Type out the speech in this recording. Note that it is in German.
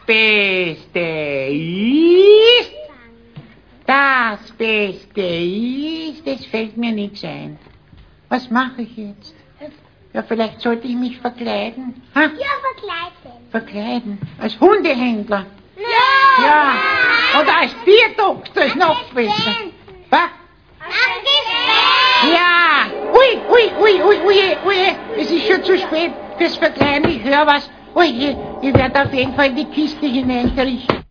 Beste ist, es fällt mir nichts ein. Was mache ich jetzt? Ja, vielleicht sollte ich mich verkleiden. Ha? Ja, verkleiden. Verkleiden? Als Hundehändler? Ja. Ja. Oder als Tierdoktor ist noch besser. Was? Ja. Ui. Es ist schon zu spät fürs Verkleiden. Ich höre was. Ui, ich werde auf jeden Fall in die Kiste hineinkriechen.